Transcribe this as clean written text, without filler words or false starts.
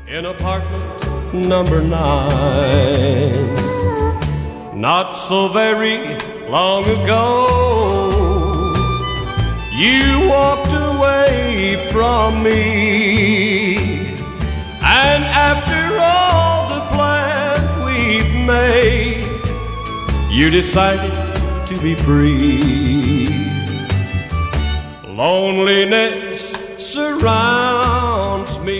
in apartment number 9. Not so very long ago, you walked away from me, and after all the plans we've made, you decided to be free. Loneliness surrounds me,